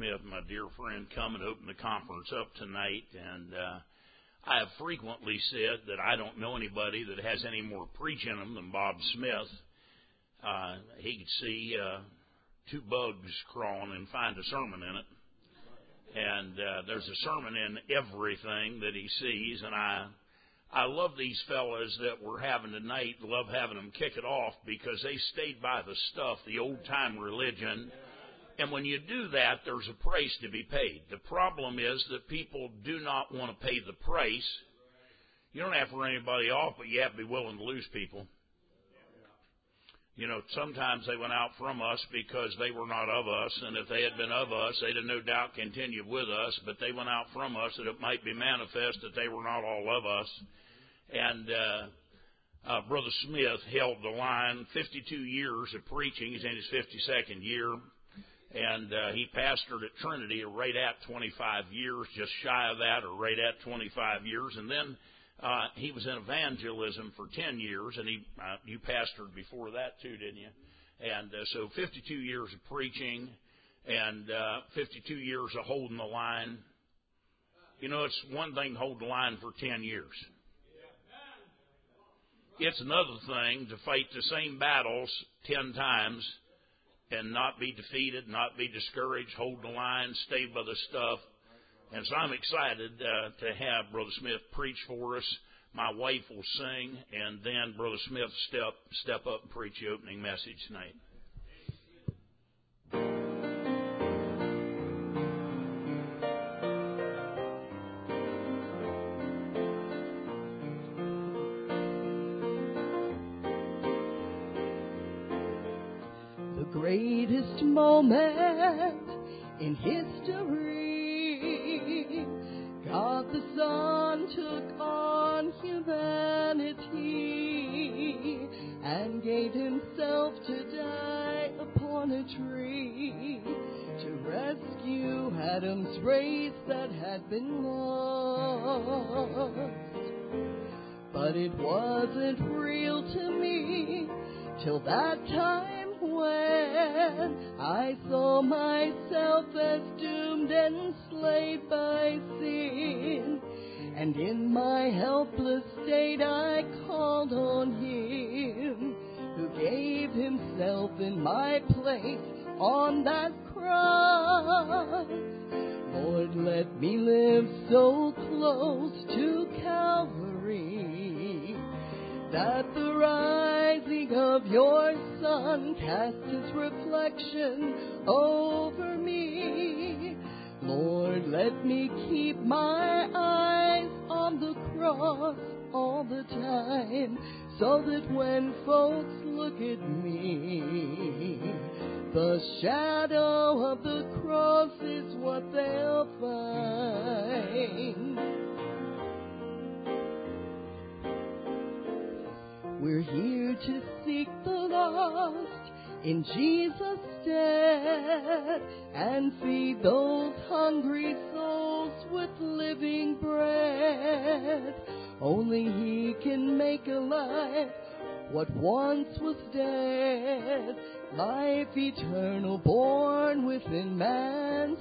Smith, my dear friend, come and open the conference up tonight. And I have frequently said that I don't know anybody that has any more preach in them than Bob Smith. He could see two bugs crawling and find a sermon in it. And there's a sermon in everything that he sees. And I love these fellas that we're having tonight, love having them kick it off because they stayed by the stuff, the old-time religion. And when you do that, there's a price to be paid. The problem is that people do not want to pay the price. You don't have to run anybody off, but you have to be willing to lose people. You know, sometimes they went out from us because they were not of us, and if they had been of us, they'd have no doubt continued with us, but they went out from us that it might be manifest that they were not all of us. And Brother Smith held the line, 52 years of preaching. He's in his 52nd year. And he pastored at Trinity right at 25 years, just shy of that, or right at 25 years. And then he was in evangelism for 10 years, and you pastored before that too, didn't you? And so 52 years of preaching and 52 years of holding the line. You know, it's one thing to hold the line for 10 years. It's another thing to fight the same battles 10 times and not be defeated, not be discouraged, hold the line, stay by the stuff. And so I'm excited to have Brother Smith preach for us. My wife will sing, and then Brother Smith step up and preach the opening message tonight. The greatest moment in history, God the Son took on humanity and gave himself to die upon a tree to rescue Adam's race that had been lost. But it wasn't real to me till that time when I saw myself as doomed and enslaved by sin, and in my helpless state I called on him, who gave himself in my place on that cross. Lord, let me live so close to Calvary that the rising of your sun cast his reflection over me. Lord, let me keep my eyes on the cross all the time, so that when folks look at me, the shadow of the cross is what they'll find. We're here to seek the lost in Jesus' stead and feed those hungry souls with living bread. Only he can make alive what once was dead, life eternal born within man's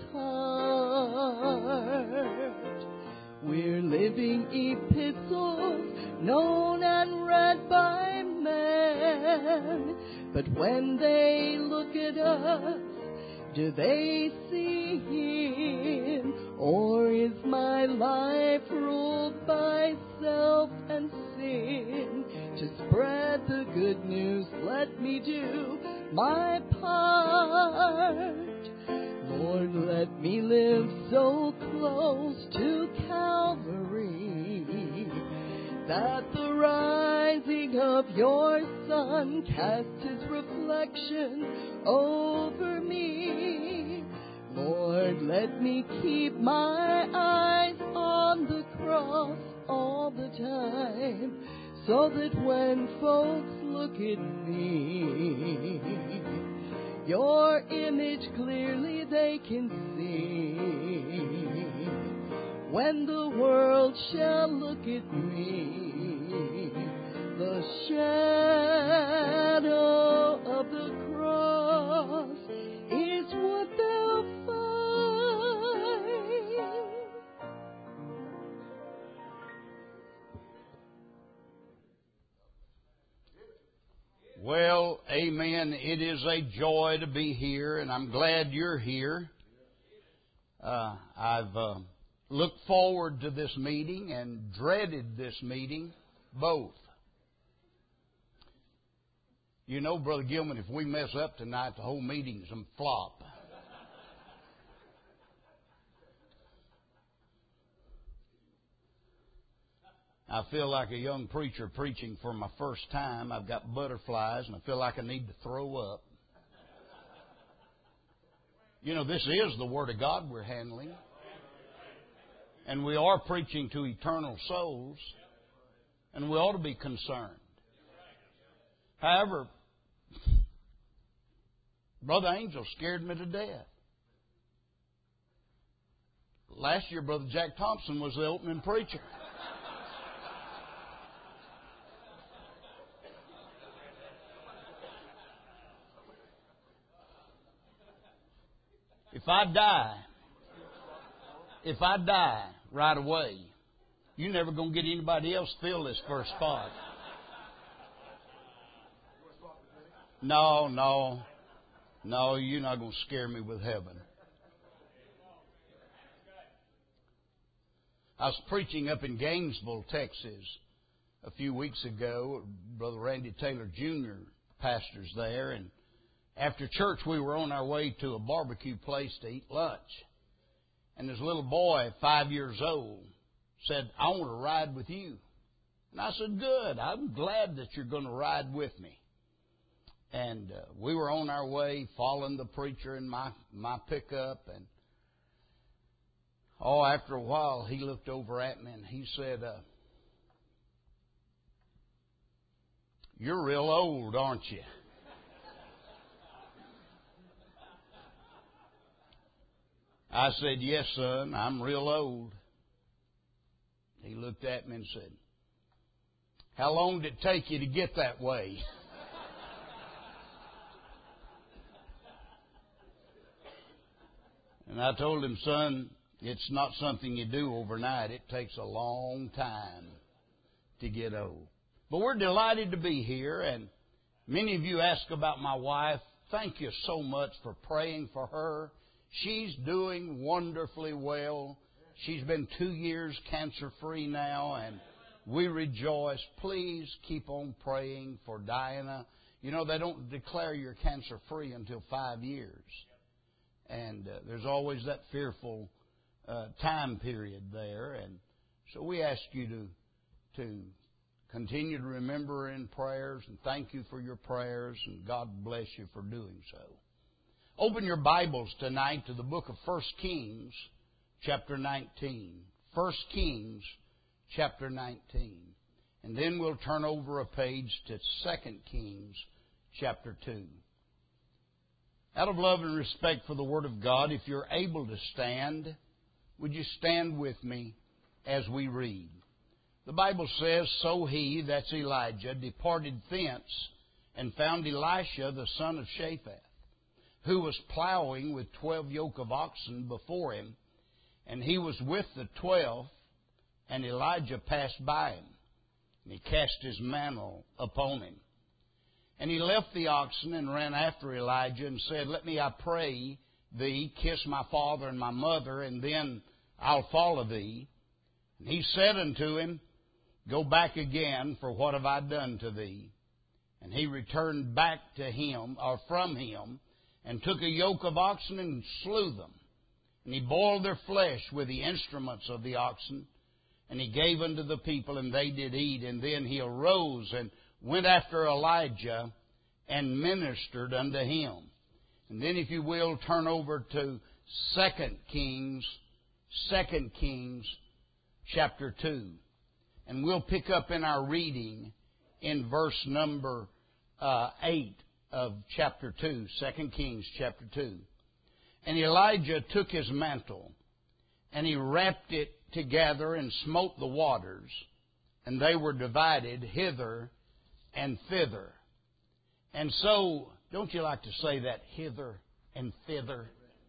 heart. We're living epistles known and read by men, but when they look at us, do they see him? Or is my life ruled by self and sin? To spread the good news, let me do my part. Lord, let me live so close to Calvary that the rising of your sun cast his reflection over me. Lord, let me keep my eyes on the cross all the time, so that when folks look at me, your image clearly they can see. When the world shall look at me, the shadow of the cross is what they'll find. Amen. It is a joy to be here, and I'm glad you're here. I've looked forward to this meeting and dreaded this meeting, both. You know, Brother Gilman, if we mess up tonight, the whole meeting's a flop. I feel like a young preacher preaching for my first time. I've got butterflies, and I feel like I need to throw up. You know, this is the Word of God we're handling. And we are preaching to eternal souls, and we ought to be concerned. However, Brother Angel scared me to death. Last year, Brother Jack Thompson was the opening preacher. If I die right away, you're never going to get anybody else to fill this first spot. No, you're not going to scare me with heaven. I was preaching up in Gainesville, Texas, a few weeks ago. Brother Randy Taylor Jr. pastors there, and after church, we were on our way to a barbecue place to eat lunch. And this little boy, 5 years old, said, "I want to ride with you." And I said, "Good. I'm glad that you're going to ride with me." And we were on our way, following the preacher in my pickup. And, after a while, he looked over at me and he said, "You're real old, aren't you?" I said, "Yes, son, I'm real old." He looked at me and said, "How long did it take you to get that way?" And I told him, "Son, it's not something you do overnight. It takes a long time to get old." But we're delighted to be here, and many of you ask about my wife. Thank you so much for praying for her. She's doing wonderfully well. She's been 2 years cancer-free now, and we rejoice. Please keep on praying for Diana. You know, they don't declare you're cancer-free until 5 years. And there's always that fearful time period there. And so we ask you to continue to remember her in prayers, and thank you for your prayers, and God bless you for doing so. Open your Bibles tonight to the book of 1 Kings, chapter 19. 1 Kings, chapter 19. And then we'll turn over a page to 2 Kings, chapter 2. Out of love and respect for the Word of God, if you're able to stand, would you stand with me as we read? The Bible says, "So he," that's Elijah, "departed thence and found Elisha the son of Shaphat, who was plowing with 12 yoke of oxen before him, and he was with the 12, and Elijah passed by him, and he cast his mantle upon him. And he left the oxen and ran after Elijah and said, 'Let me, I pray thee, kiss my father and my mother, and then I'll follow thee.' And he said unto him, 'Go back again, for what have I done to thee?' And he returned back to him, or from him, and took a yoke of oxen and slew them. And he boiled their flesh with the instruments of the oxen, and he gave unto the people, and they did eat. And then he arose and went after Elijah and ministered unto him." And then, if you will, turn over to 2 Kings chapter 2. And we'll pick up in our reading in verse number 8 of chapter 2, 2 Kings chapter 2. "And Elijah took his mantle, and he wrapped it together and smote the waters, and they were divided hither and thither." And so, don't you like to say that, hither and thither?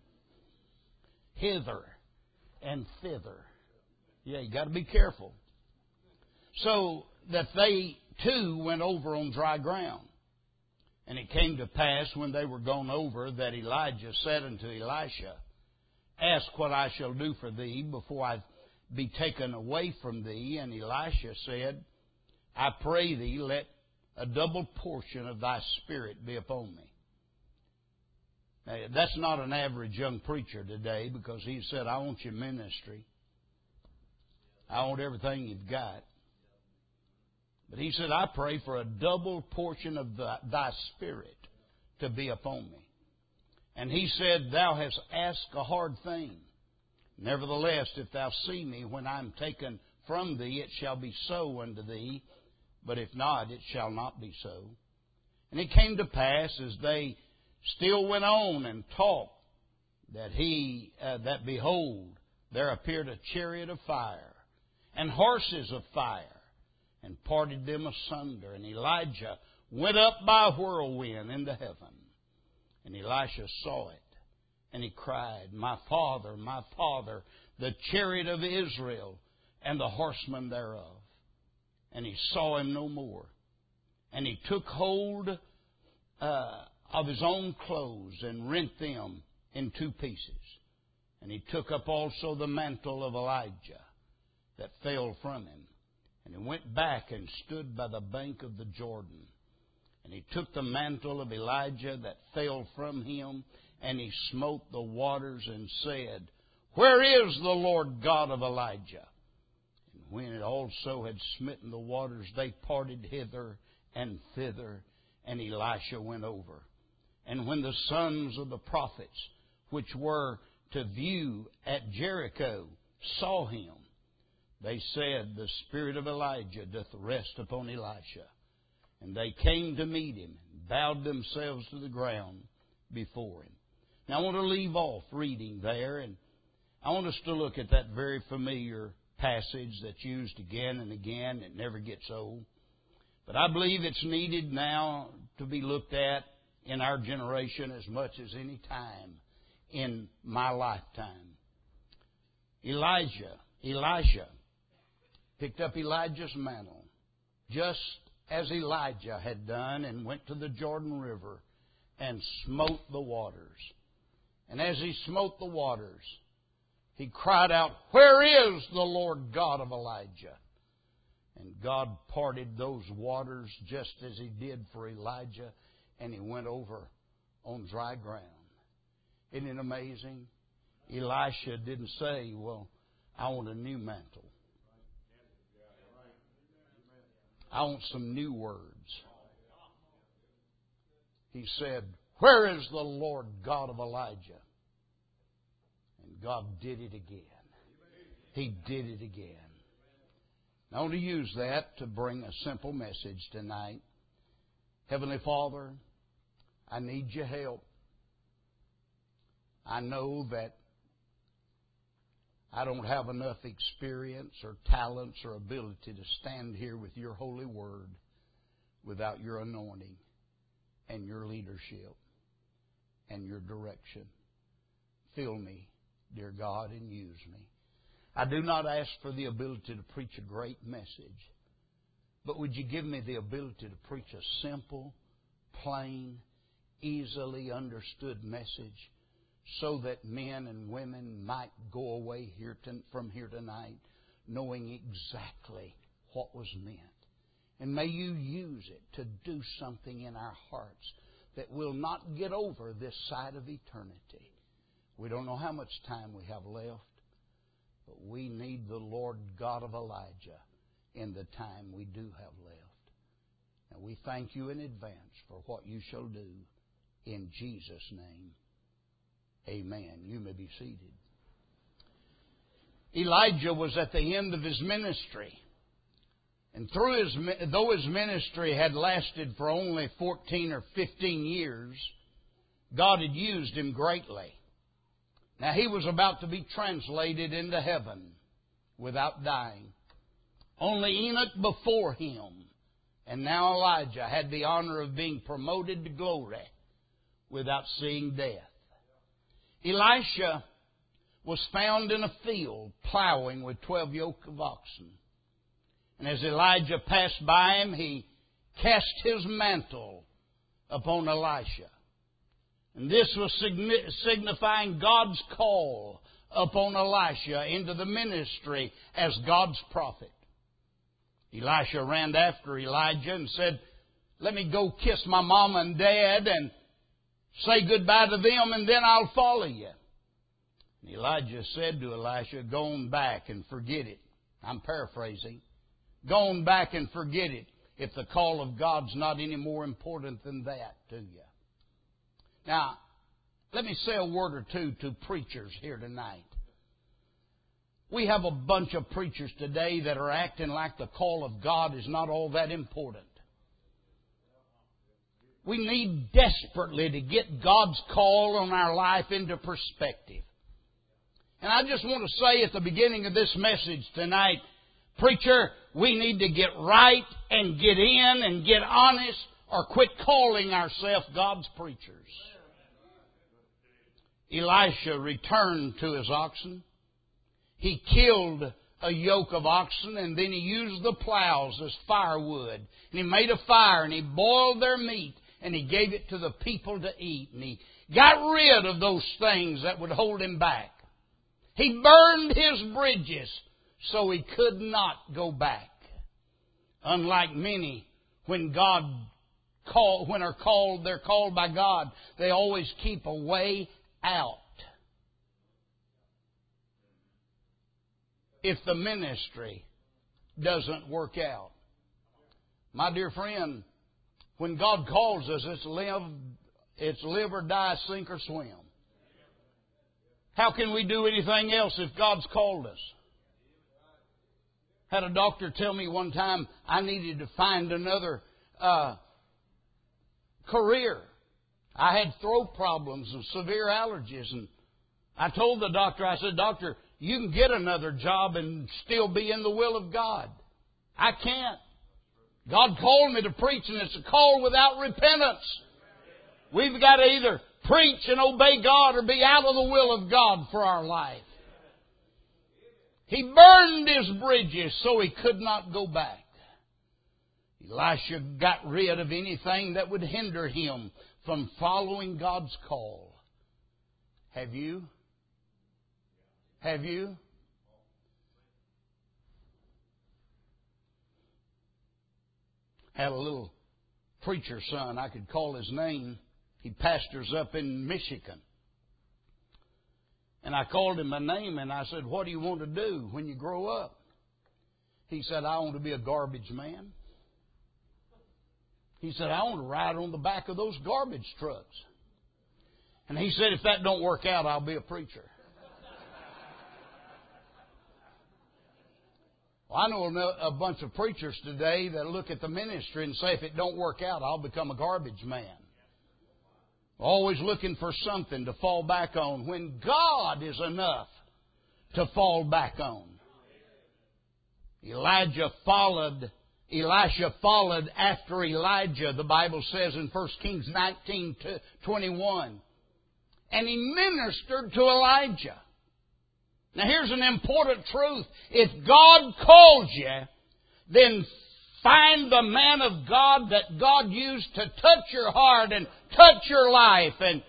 Hither and thither. Yeah, you got to be careful. So that they too went over on dry ground. And it came to pass, when they were gone over, that Elijah said unto Elisha, Ask what I shall do for thee before I be taken away from thee. And Elisha said, I pray thee, let a double portion of thy spirit be upon me. Now, that's not an average young preacher today, because he said, I want your ministry. I want everything you've got. But he said, I pray for a double portion of thy spirit to be upon me. And he said, Thou hast asked a hard thing. Nevertheless, if thou see me when I am taken from thee, it shall be so unto thee. But if not, it shall not be so. And it came to pass, as they still went on and talked, that behold, there appeared a chariot of fire, and horses of fire, and parted them asunder. And Elijah went up by a whirlwind into heaven. And Elisha saw it, and he cried, My father, the chariot of Israel, and the horsemen thereof. And he saw him no more. And he took hold of his own clothes, and rent them in two pieces. And he took up also the mantle of Elijah that fell from him. And he went back and stood by the bank of the Jordan. And he took the mantle of Elijah that fell from him, and he smote the waters, and said, Where is the Lord God of Elijah? And when it also had smitten the waters, they parted hither and thither, and Elisha went over. And when the sons of the prophets, which were to view at Jericho, saw him, they said, The spirit of Elijah doth rest upon Elisha. And they came to meet him, and bowed themselves to the ground before him. Now I want to leave off reading there, and I want us to look at that very familiar passage that's used again and again. It never gets old. But I believe it's needed now to be looked at in our generation as much as any time in my lifetime. Elisha picked up Elijah's mantle, just as Elijah had done, and went to the Jordan River and smote the waters. And as he smote the waters, he cried out, Where is the Lord God of Elijah? And God parted those waters just as he did for Elijah, and he went over on dry ground. Isn't it amazing? Elisha didn't say, Well, I want a new mantle. I want some new words. He said, Where is the Lord God of Elijah? And God did it again. He did it again. I want to use that to bring a simple message tonight. Heavenly Father, I need your help. I know that I don't have enough experience or talents or ability to stand here with your holy word without your anointing and your leadership and your direction. Fill me, dear God, and use me. I do not ask for the ability to preach a great message, but would you give me the ability to preach a simple, plain, easily understood message, so that men and women might go away from here tonight knowing exactly what was meant. And may you use it to do something in our hearts that will not get over this side of eternity. We don't know how much time we have left, but we need the Lord God of Elijah in the time we do have left. And we thank you in advance for what you shall do in Jesus' name. Amen. You may be seated. Elijah was at the end of his ministry. And though his ministry had lasted for only 14 or 15 years, God had used him greatly. Now he was about to be translated into heaven without dying. Only Enoch before him, and now Elijah, had the honor of being promoted to glory without seeing death. Elisha was found in a field plowing with 12 yoke of oxen. And as Elijah passed by him, he cast his mantle upon Elisha. And this was signifying God's call upon Elisha into the ministry as God's prophet. Elisha ran after Elijah and said, "Let me go kiss my mama and dad and say goodbye to them, and then I'll follow you." And Elijah said to Elisha, "Go on back and forget it." I'm paraphrasing. Go on back and forget it if the call of God's not any more important than that to you. Now, let me say a word or two to preachers here tonight. We have a bunch of preachers today that are acting like the call of God is not all that important. We need desperately to get God's call on our life into perspective. And I just want to say at the beginning of this message tonight, preacher, we need to get right and get in and get honest or quit calling ourselves God's preachers. Elisha returned to his oxen. He killed a yoke of oxen, and then he used the plows as firewood. And he made a fire, and he boiled their meat, and he gave it to the people to eat. And he got rid of those things that would hold him back. He burned his bridges so he could not go back. Unlike many, when they're called by God, they always keep a way out. If the ministry doesn't work out. My dear friend, when God calls us, it's live or die, sink or swim. How can we do anything else if God's called us? Had a doctor tell me one time I needed to find another career. I had throat problems and severe allergies. And I told the doctor, I said, "Doctor, you can get another job and still be in the will of God. I can't. God called me to preach, and it's a call without repentance. We've got to either preach and obey God or be out of the will of God for our life." He burned his bridges so he could not go back. Elisha got rid of anything that would hinder him from following God's call. Have you? Have you? Had a little preacher son, I could call his name. He pastors up in Michigan. And I called him by name and I said, "What do you want to do when you grow up?" He said, "I want to be a garbage man." He said, "I want to ride on the back of those garbage trucks." And he said, "If that don't work out, I'll be a preacher." Well, I know a bunch of preachers today that look at the ministry and say, "If it don't work out, I'll become a garbage man." Always looking for something to fall back on when God is enough to fall back on. Elisha followed after Elijah, the Bible says in 1 Kings 19:21. And he ministered to Elijah. Now here's an important truth. If God calls you, then find the man of God that God used to touch your heart and touch your life and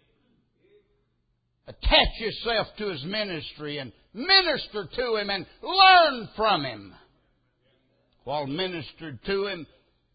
attach yourself to his ministry and minister to him and learn from him. While ministered to him,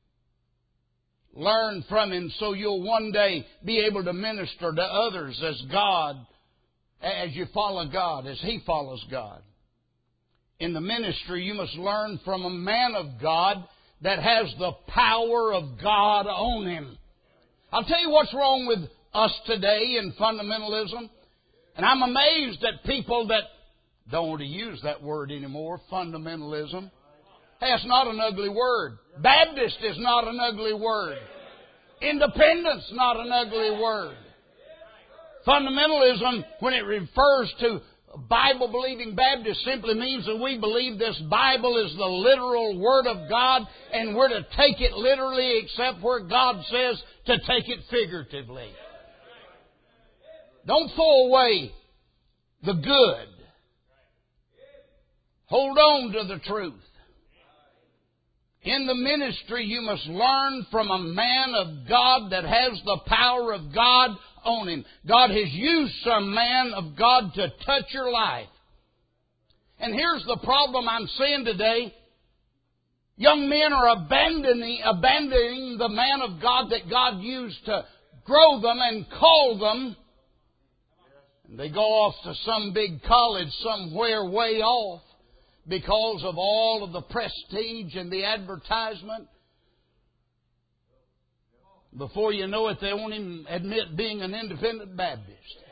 learn from him so you'll one day be able to minister to others as you follow God, as he follows God. In the ministry, you must learn from a man of God that has the power of God on him. I'll tell you what's wrong with us today in fundamentalism. And I'm amazed at people that don't want to use that word anymore, fundamentalism. Hey, it's not an ugly word. Baptist is not an ugly word. Independence, not an ugly word. Fundamentalism, when it refers to Bible-believing Baptists, simply means that we believe this Bible is the literal Word of God and we're to take it literally except where God says to take it figuratively. Don't throw away the good. Hold on to the truth. In the ministry, you must learn from a man of God that has the power of God on him. God has used some man of God to touch your life. And here's the problem I'm seeing today. Young men are abandoning the man of God that God used to grow them and call them. And they go off to some big college somewhere way off because of all of the prestige and the advertisement. Before you know it, they won't even admit being an independent Baptist.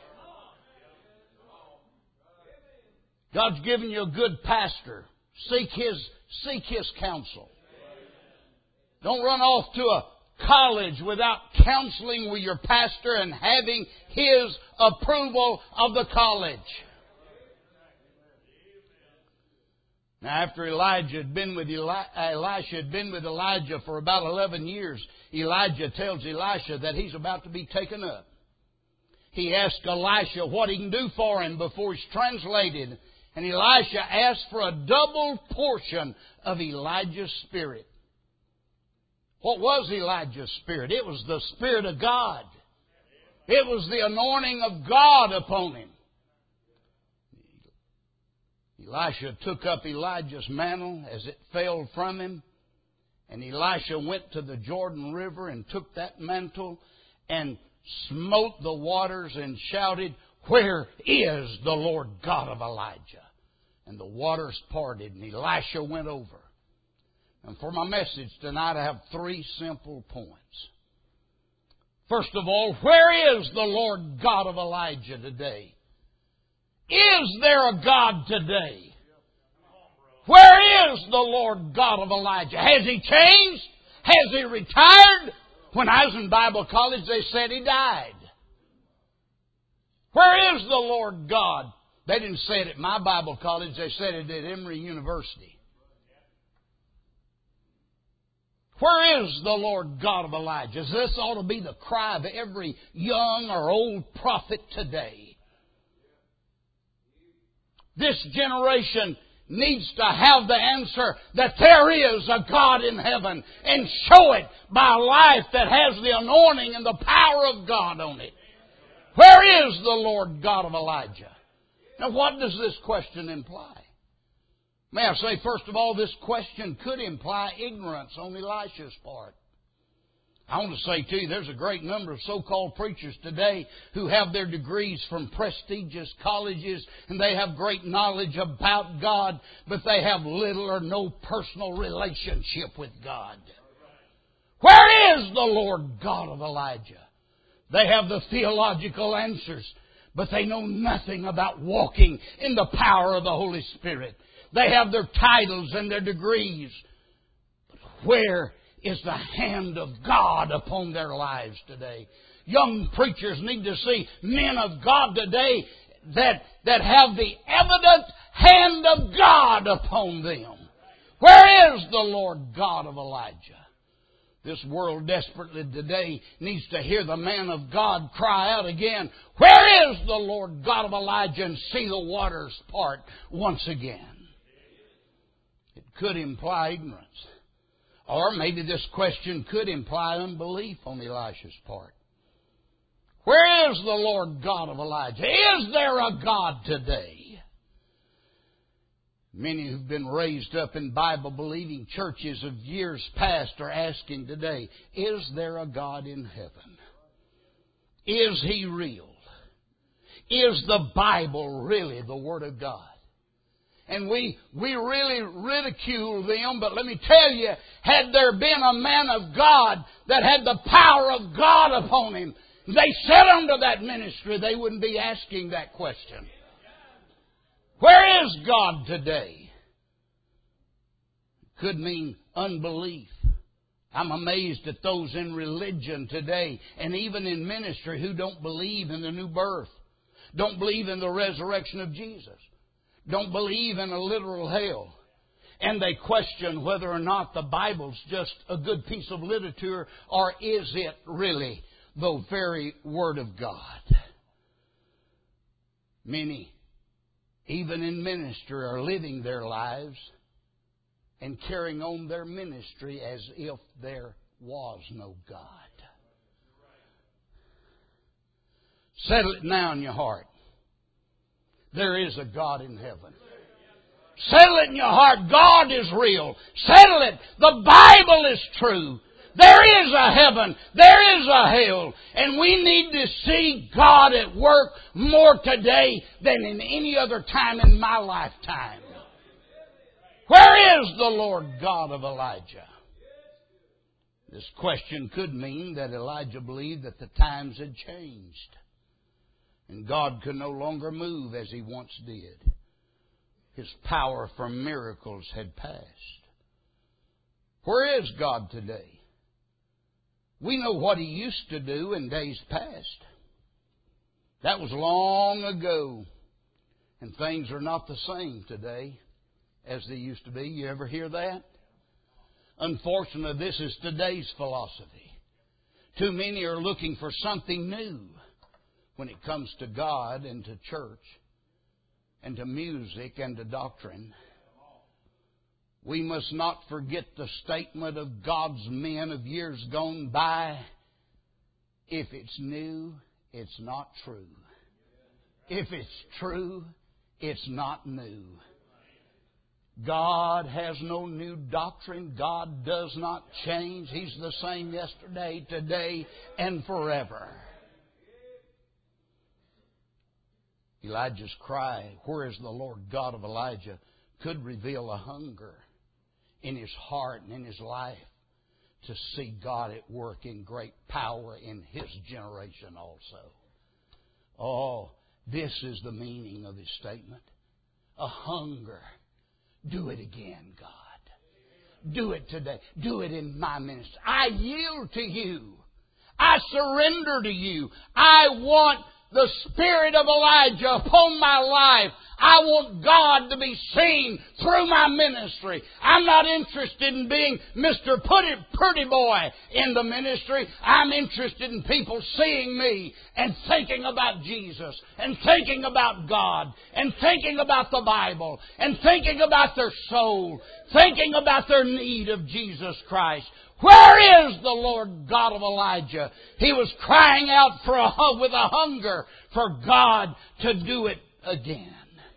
God's given you a good pastor. Seek his counsel. Don't run off to a college without counseling with your pastor and having his approval of the college. Now, after Elisha had been with Elijah for about 11 years, Elijah tells Elisha that he's about to be taken up. He asks Elisha what he can do for him before he's translated. And Elisha asked for a double portion of Elijah's spirit. What was Elijah's spirit? It was the Spirit of God. It was the anointing of God upon him. Elisha took up Elijah's mantle as it fell from him. And Elisha went to the Jordan River and took that mantle and smote the waters and shouted, "Where is the Lord God of Elijah?" And the waters parted, and Elisha went over. And for my message tonight, I have 3 simple points. First of all, where is the Lord God of Elijah today? Is there a God today? Where is the Lord God of Elijah? Has He changed? Has He retired? When I was in Bible college, they said He died. Where is the Lord God? They didn't say it at my Bible college. They said it at Emory University. Where is the Lord God of Elijah? This ought to be the cry of every young or old prophet today. This generation needs to have the answer that there is a God in heaven, and show it by a life that has the anointing and the power of God on it. Where is the Lord God of Elijah? Now, what does this question imply? May I say, first of all, this question could imply ignorance on Elisha's part. I want to say to you, there's a great number of so-called preachers today who have their degrees from prestigious colleges, and they have great knowledge about God, but they have little or no personal relationship with God. Where is the Lord God of Elijah? They have the theological answers, but they know nothing about walking in the power of the Holy Spirit. They have their titles and their degrees. But where is the hand of God upon their lives today? Young preachers need to see men of God today that have the evident hand of God upon them. Where is the Lord God of Elijah? This world desperately today needs to hear the man of God cry out again, "Where is the Lord God of Elijah?" and see the waters part once again. It could imply ignorance. Or maybe this question could imply unbelief on Elisha's part. Where is the Lord God of Elijah? Is there a God today? Many who've been raised up in Bible-believing churches of years past are asking today, is there a God in heaven? Is He real? Is the Bible really the Word of God? And we really ridicule them, but let me tell you, had there been a man of God that had the power of God upon him, they sat under that ministry, they wouldn't be asking that question. Where is God today? It could mean unbelief. I'm amazed at those in religion today and even in ministry who don't believe in the new birth, don't believe in the resurrection of Jesus, don't believe in a literal hell. And they question whether or not the Bible's just a good piece of literature, or is it really the very Word of God? Many, even in ministry, are living their lives and carrying on their ministry as if there was no God. Settle it now in your heart. There is a God in heaven. Settle it in your heart. God is real. Settle it. The Bible is true. There is a heaven. There is a hell. And we need to see God at work more today than in any other time in my lifetime. Where is the Lord God of Elijah? This question could mean that Elijah believed that the times had changed and God could no longer move as He once did. His power for miracles had passed. Where is God today? We know what He used to do in days past. That was long ago. And things are not the same today as they used to be. You ever hear that? Unfortunately, this is today's philosophy. Too many are looking for something new when it comes to God and to church and to music and to doctrine. We must not forget the statement of God's men of years gone by. If it's new, it's not true. If it's true, it's not new. God has no new doctrine. God does not change. He's the same yesterday, today, and forever. Elijah's cry, "Where is the Lord God of Elijah?" could reveal a hunger in his heart and in his life to see God at work in great power in his generation also. Oh, this is the meaning of his statement. A hunger. Do it again, God. Do it today. Do it in my ministry. I yield to you. I surrender to you. I want the spirit of Elijah upon my life. I want God to be seen through my ministry. I'm not interested in being Mr. Pretty Boy in the ministry. I'm interested in people seeing me and thinking about Jesus and thinking about God and thinking about the Bible and thinking about their soul, thinking about their need of Jesus Christ. Where is the Lord God of Elijah? He was crying out with a hunger for God to do it again.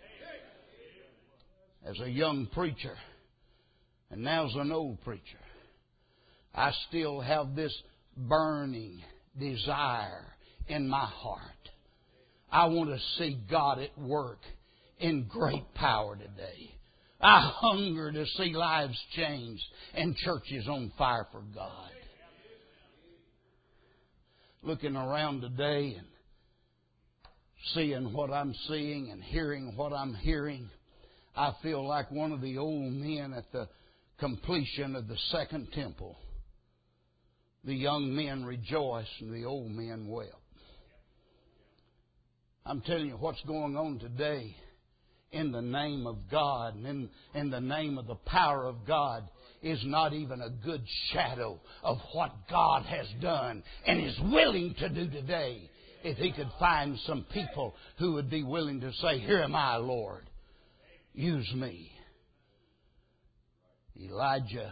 As a young preacher, and now as an old preacher, I still have this burning desire in my heart. I want to see God at work in great power today. I hunger to see lives changed and churches on fire for God. Looking around today and seeing what I'm seeing and hearing what I'm hearing, I feel like one of the old men at the completion of the second temple. The young men rejoiced and the old men wept. I'm telling you what's going on today in the name of God and in the name of the power of God is not even a good shadow of what God has done and is willing to do today. If He could find some people who would be willing to say, "Here am I, Lord. Use me." Elijah,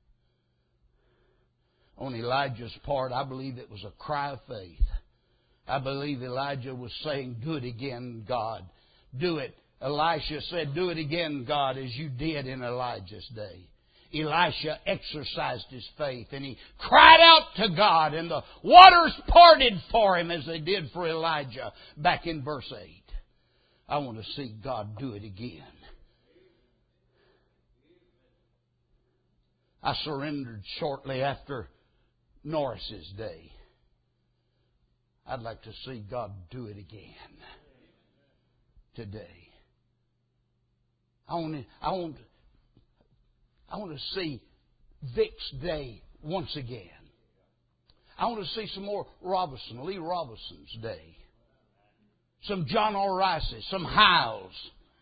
on Elijah's part, I believe it was a cry of faith. I believe Elijah was saying, "Do it again, God. Do it." Elisha said, "Do it again, God, as you did in Elijah's day." Elisha exercised his faith and he cried out to God and the waters parted for him as they did for Elijah back in verse 8. I want to see God do it again. I surrendered shortly after Norris's day. I'd like to see God do it again today. I want to see Vic's day once again. I want to see some more Lee Robinson's day. Some John R. Rice's, some Hiles.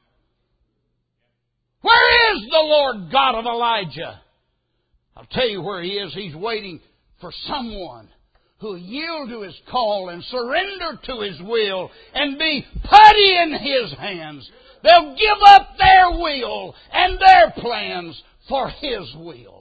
Where is the Lord God of Elijah? I'll tell you where He is. He's waiting for someone who will yield to His call and surrender to His will and be putty in His hands. They'll give up their will and their plans for His will.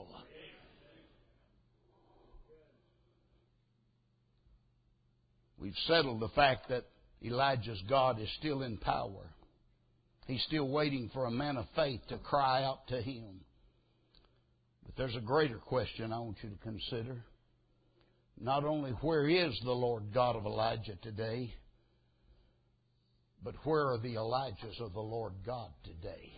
We've settled the fact that Elijah's God is still in power. He's still waiting for a man of faith to cry out to Him. But there's a greater question I want you to consider. Not only where is the Lord God of Elijah today, but where are the Elijahs of the Lord God today?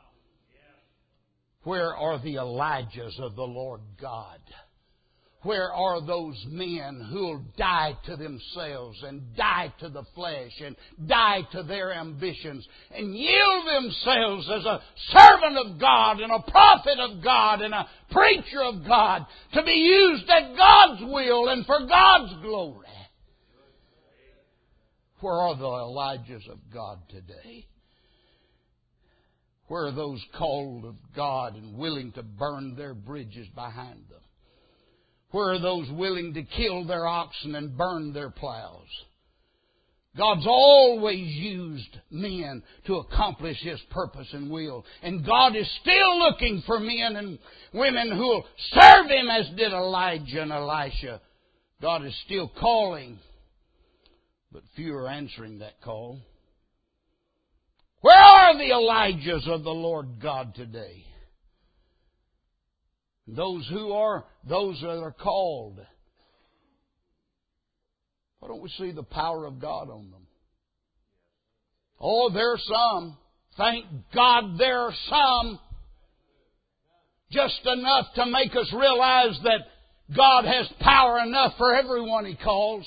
Where are the Elijahs of the Lord God? Where are those men who'll die to themselves and die to the flesh and die to their ambitions and yield themselves as a servant of God and a prophet of God and a preacher of God to be used at God's will and for God's glory? Where are the Elijahs of God today? Where are those called of God and willing to burn their bridges behind them? Where are those willing to kill their oxen and burn their plows? God's always used men to accomplish His purpose and will. And God is still looking for men and women who will serve Him as did Elijah and Elisha. God is still calling, but few are answering that call. Where are the Elijahs of the Lord God today? Those that are called. Why don't we see the power of God on them? Oh, there are some. Thank God there are some. Just enough to make us realize that God has power enough for everyone He calls.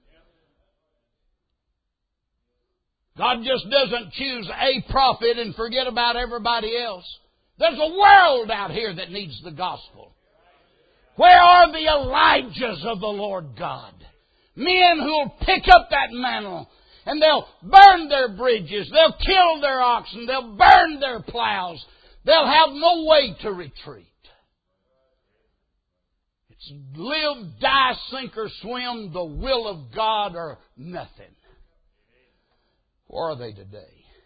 God just doesn't choose a prophet and forget about everybody else. There's a world out here that needs the gospel. Where are the Elijahs of the Lord God? Men who'll pick up that mantle and they'll burn their bridges. They'll kill their oxen. They'll burn their plows. They'll have no way to retreat. It's live, die, sink or swim, the will of God or nothing. Where are they today?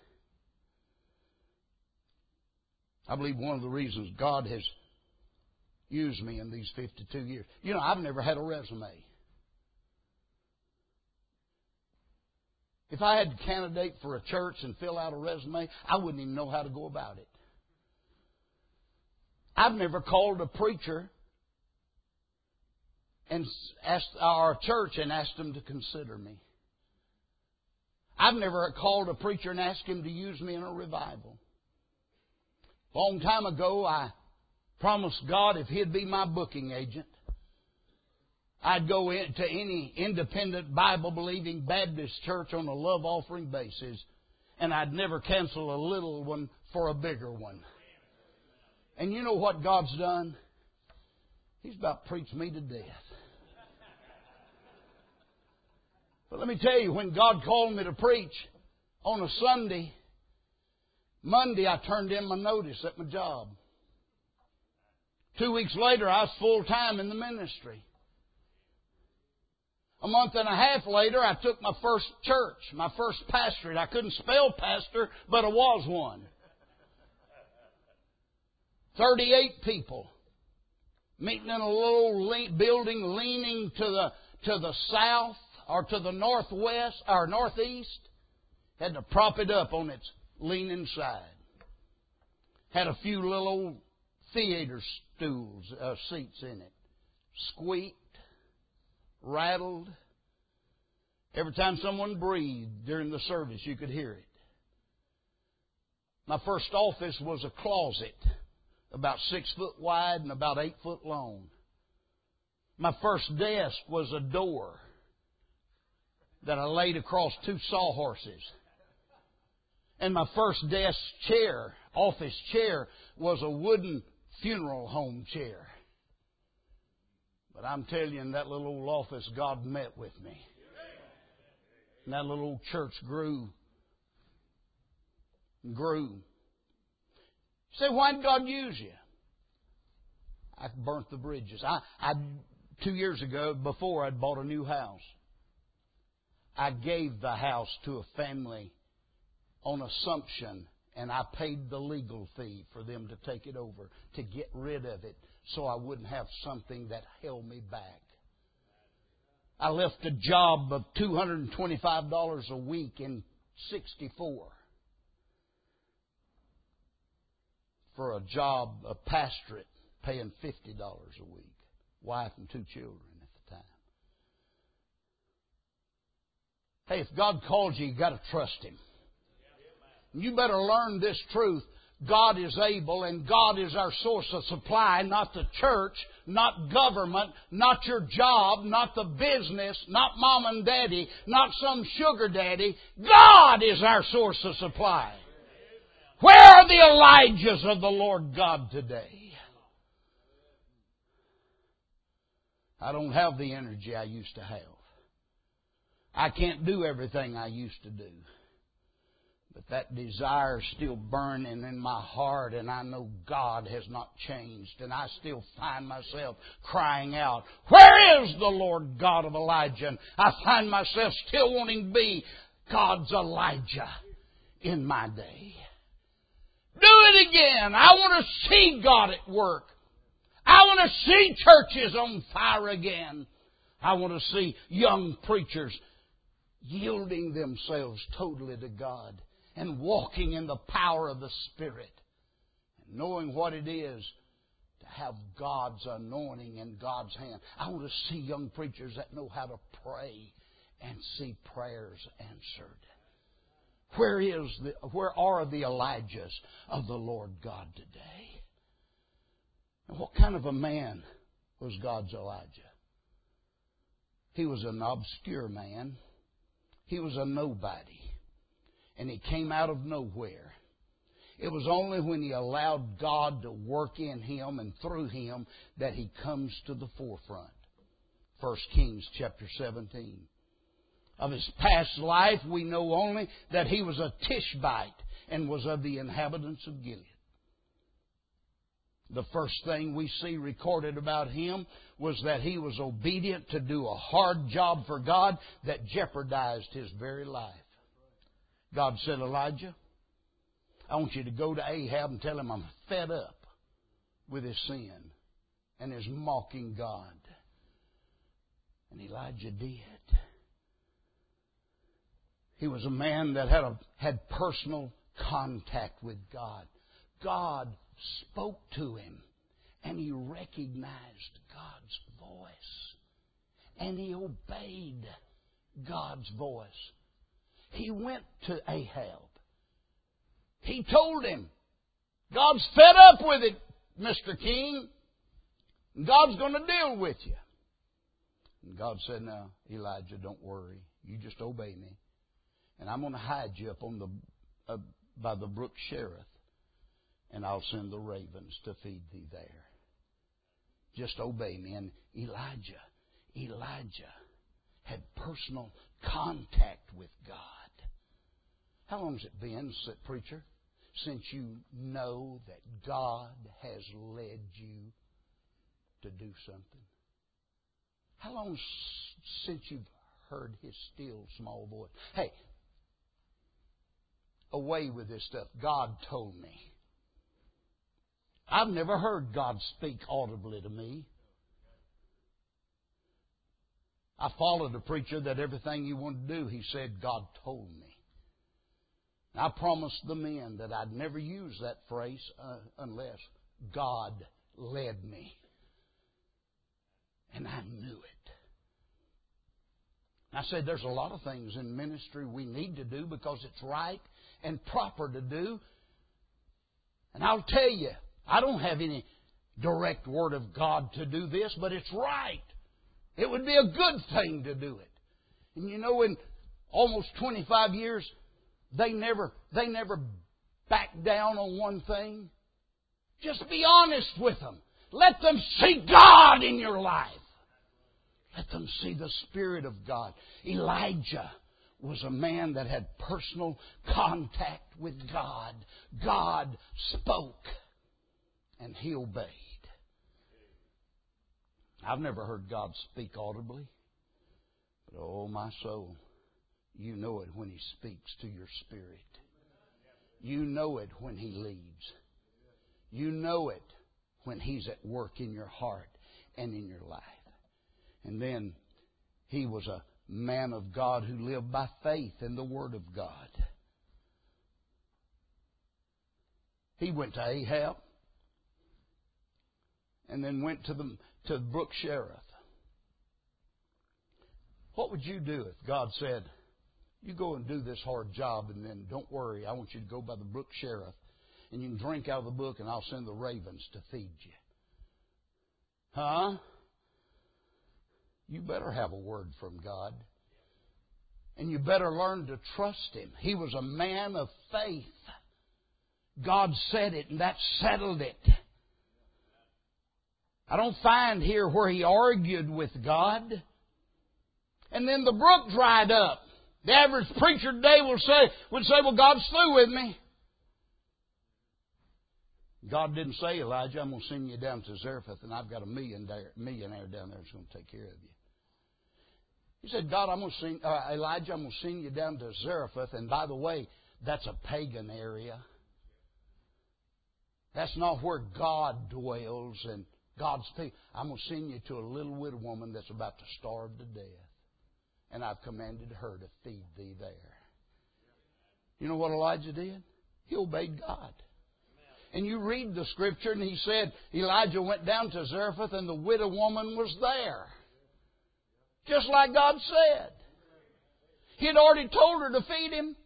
I believe one of the reasons God has used me in these 52 years. You know, I've never had a resume. If I had to candidate for a church and fill out a resume, I wouldn't even know how to go about it. I've never called a preacher and asked our church and asked them to consider me. I've never called a preacher and asked him to use me in a revival. A long time ago, I promised God if He'd be my booking agent, I'd go into any independent Bible-believing Baptist church on a love offering basis, and I'd never cancel a little one for a bigger one. And you know what God's done? He's about preached me to death. But let me tell you, when God called me to preach on a Sunday, Monday I turned in my notice at my job. 2 weeks later, I was full-time in the ministry. A month and a half later, I took my first church, my first pastorate. I couldn't spell pastor, but I was one. 38 people meeting in a little building leaning to the south or to the northwest or northeast. Had to prop it up on its leaning side. Had a few little old theater stools, seats in it. Squeaked, rattled. Every time someone breathed during the service, you could hear it. My first office was a closet, about 6 foot wide and about 8 foot long. My first desk was a door that I laid across 2 sawhorses. And my first desk chair, office chair, was a wooden funeral home chair. But I'm telling you, in that little old office, God met with me. And that little old church grew and grew. You say, why did God use you? I burnt the bridges. I 2 years ago, before I'd bought a new house, I gave the house to a family on assumption And I paid the legal fee for them to take it over, to get rid of it, so I wouldn't have something that held me back. I left a job of $225 a week in '64 for a job, a pastorate, paying $50 a week. Wife and 2 children at the time. Hey, if God calls you, you've got to trust Him. You better learn this truth. God is able, and God is our source of supply, not the church, not government, not your job, not the business, not mom and daddy, not some sugar daddy. God is our source of supply. Where are the Elijahs of the Lord God today? I don't have the energy I used to have. I can't do everything I used to do. But that desire is still burning in my heart, and I know God has not changed. And I still find myself crying out, where is the Lord God of Elijah? And I find myself still wanting to be God's Elijah in my day. Do it again. I want to see God at work. I want to see churches on fire again. I want to see young preachers yielding themselves totally to God and walking in the power of the Spirit, and knowing what it is to have God's anointing in God's hand. I want to see young preachers that know how to pray and see prayers answered. Where are the Elijahs of the Lord God today? And what kind of a man was God's Elijah? He was an obscure man. He was a nobody. And he came out of nowhere. It was only when he allowed God to work in him and through him that he comes to the forefront. 1 Kings chapter 17. Of his past life, we know only that he was a Tishbite and was of the inhabitants of Gilead. The first thing we see recorded about him was that he was obedient to do a hard job for God that jeopardized his very life. God said, Elijah, I want you to go to Ahab and tell him I'm fed up with his sin and his mocking God. And Elijah did. He was a man that had personal contact with God. God spoke to him, and he recognized God's voice, and he obeyed God's voice. He went to Ahab. He told him, God's fed up with it, Mr. King. God's going to deal with you. And God said, no, Elijah, don't worry. You just obey me. And I'm going to hide you up on by the brook Cherith, and I'll send the ravens to feed thee there. Just obey me. And Elijah had personal contact with God. How long has it been, preacher, since you know that God has led you to do something? How long since you've heard His still small voice? Hey, away with this stuff. God told me. I've never heard God speak audibly to me. I followed a preacher that everything you want to do, he said, God told me. And I promised the men that I'd never use that phrase unless God led me. And I knew it. I said, there's a lot of things in ministry we need to do because it's right and proper to do. And I'll tell you, I don't have any direct word of God to do this, but it's right. It would be a good thing to do it. And you know, in almost 25 years, they never back down on one thing. Just be honest with them. Let them see God in your life. Let them see the Spirit of God. Elijah was a man that had personal contact with God. God spoke, and he obeyed. I've never heard God speak audibly, but oh, my soul, you know it when He speaks to your spirit. You know it when He leads. You know it when He's at work in your heart and in your life. And then he was a man of God who lived by faith in the Word of God. He went to Ahab and then went to Brook Cherith. What would you do if God said, you go and do this hard job, and then don't worry, I want you to go by the Brook Cherith, and you can drink out of the brook, and I'll send the ravens to feed you? Huh? You better have a word from God. And you better learn to trust Him. He was a man of faith. God said it, and that settled it. I don't find here where he argued with God. And then the brook dried up. The average preacher today would say, well, God's through with me. God didn't say, Elijah, I'm going to send you down to Zarephath, and I've got a millionaire down there that's going to take care of you. He said, Elijah, I'm going to send you down to Zarephath, and by the way, that's a pagan area. That's not where God dwells and God's people. I'm going to send you to a little widow woman that's about to starve to death. And I've commanded her to feed thee there. You know what Elijah did? He obeyed God. And you read the scripture, and he said Elijah went down to Zarephath, and the widow woman was there. Just like God said. He had already told her to feed him.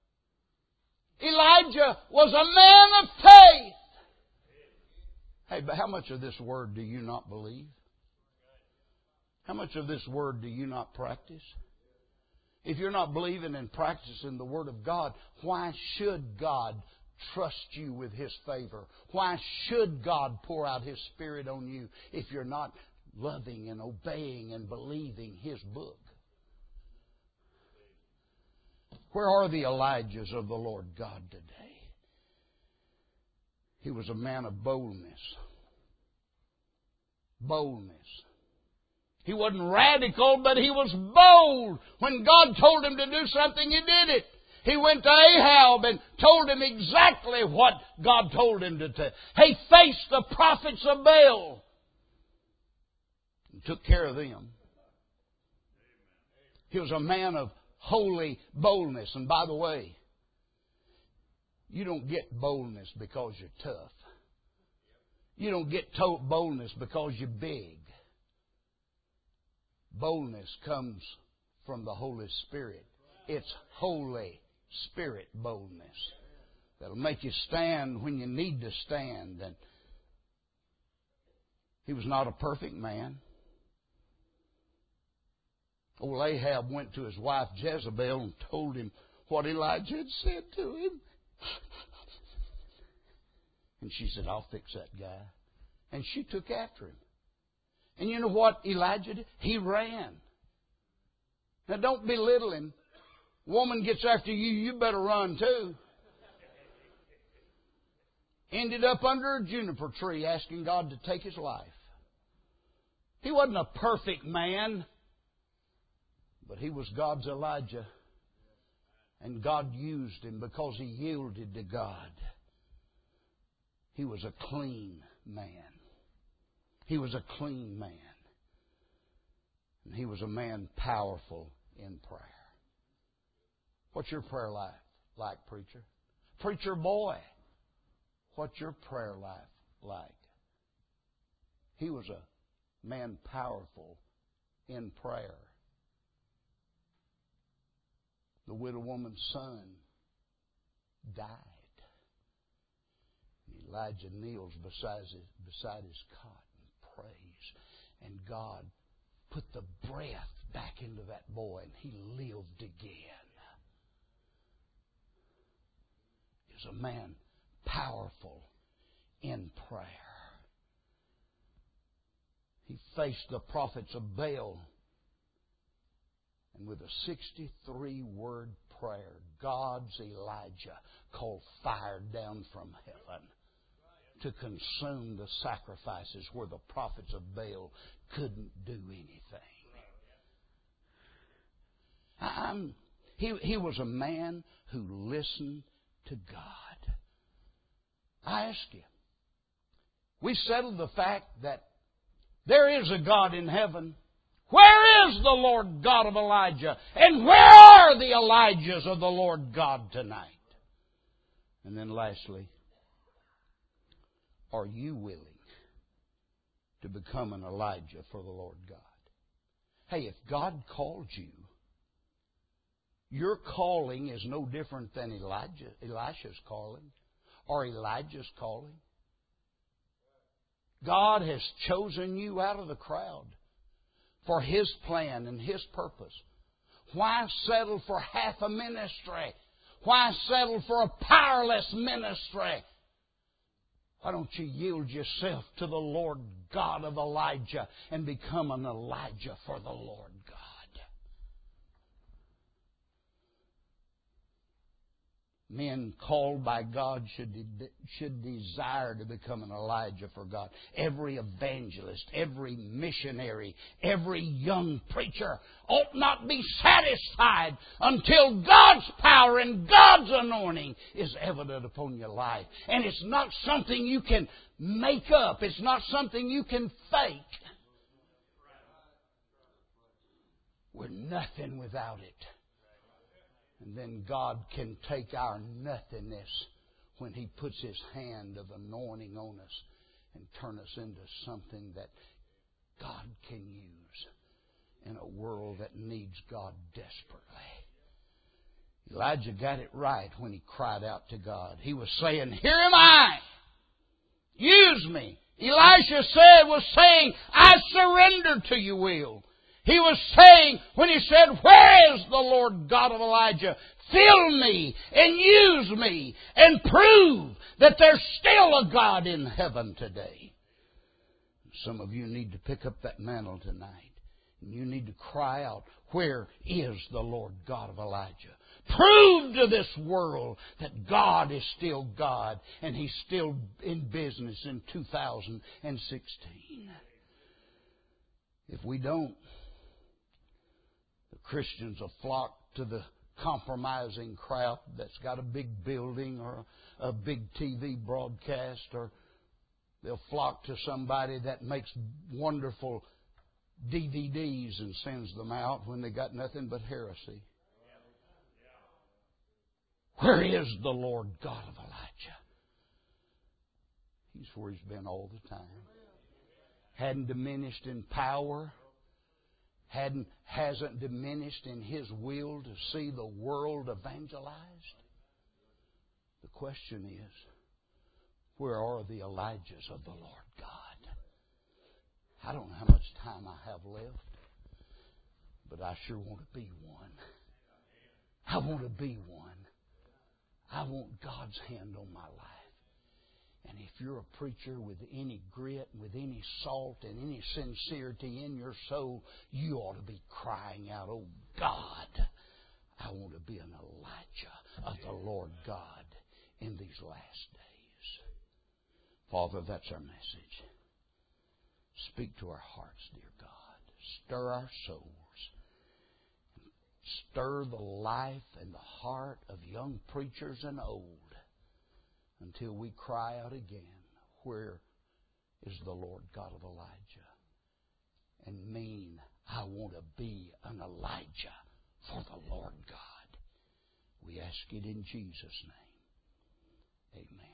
Elijah was a man of faith. Hey, but how much of this word do you not believe? How much of this word do you not practice? If you're not believing and practicing the Word of God, why should God trust you with His favor? Why should God pour out His Spirit on you if you're not loving and obeying and believing His book? Where are the Elijahs of the Lord God today? He was a man of boldness. Boldness. He wasn't radical, but he was bold. When God told him to do something, he did it. He went to Ahab and told him exactly what God told him to do. He faced the prophets of Baal and took care of them. He was a man of holy boldness. And by the way, you don't get boldness because you're tough. You don't get boldness because you're big. Boldness comes from the Holy Spirit. It's Holy Spirit boldness that'll make you stand when you need to stand. And he was not a perfect man. Old Ahab went to his wife Jezebel and told him what Elijah had said to him. And she said, I'll fix that guy. And she took after him. And you know what Elijah did? He ran. Now don't belittle him. Woman gets after you, you better run too. Ended up under a juniper tree asking God to take his life. He wasn't a perfect man, but he was God's Elijah. And God used him because he yielded to God. He was a clean man. He was a clean man. And he was a man powerful in prayer. What's your prayer life like, preacher? Preacher boy, what's your prayer life like? He was a man powerful in prayer. The widow woman's son died. Elijah kneels beside his cot and prays. And God put the breath back into that boy, and he lived again. He was a man powerful in prayer. He faced the prophets of Baal. And with a 63-word prayer, God's Elijah called fire down from heaven to consume the sacrifices where the prophets of Baal couldn't do anything. He was a man who listened to God? I ask you. We settled the fact that there is a God in heaven. Where is the Lord God of Elijah? And where are the Elijahs of the Lord God tonight? And then lastly, are you willing to become an Elijah for the Lord God? Hey, if God called you, your calling is no different than Elisha's calling or Elijah's calling. God has chosen you out of the crowd for His plan and His purpose. Why settle for half a ministry? Why settle for a powerless ministry? Why don't you yield yourself to the Lord God of Elijah and become an Elijah for the Lord God? Men called by God should desire to become an Elijah for God. Every evangelist, every missionary, every young preacher ought not be satisfied until God's power and God's anointing is evident upon your life. And it's not something you can make up. It's not something you can fake. We're nothing without it. And then God can take our nothingness when He puts His hand of anointing on us and turn us into something that God can use in a world that needs God desperately. Elijah got it right when he cried out to God. He was saying, "Here am I. Use me." Elisha was saying, "I surrender to your will." He was saying, when he said, "Where is the Lord God of Elijah? Fill me and use me and prove that there's still a God in heaven today." Some of you need to pick up that mantle tonight. And you need to cry out, "Where is the Lord God of Elijah?" Prove to this world that God is still God and He's still in business in 2016. If we don't, Christians will flock to the compromising crowd that's got a big building or a big TV broadcast, or they'll flock to somebody that makes wonderful DVDs and sends them out when they got nothing but heresy. Where is the Lord God of Elijah? He's where He's been all the time. Hadn't diminished in power. Hasn't diminished in His will to see the world evangelized. The question is, where are the Elijahs of the Lord God? I don't know how much time I have left, but I sure want to be one. I want to be one. I want God's hand on my life. And if you're a preacher with any grit, with any salt, and any sincerity in your soul, you ought to be crying out, "Oh God, I want to be an Elijah of the Lord God in these last days." Father, that's our message. Speak to our hearts, dear God. Stir our souls. Stir the life and the heart of young preachers and old, until we cry out again, "Where is the Lord God of Elijah?" And mean, I want to be an Elijah for the Lord God. We ask it in Jesus' name. Amen.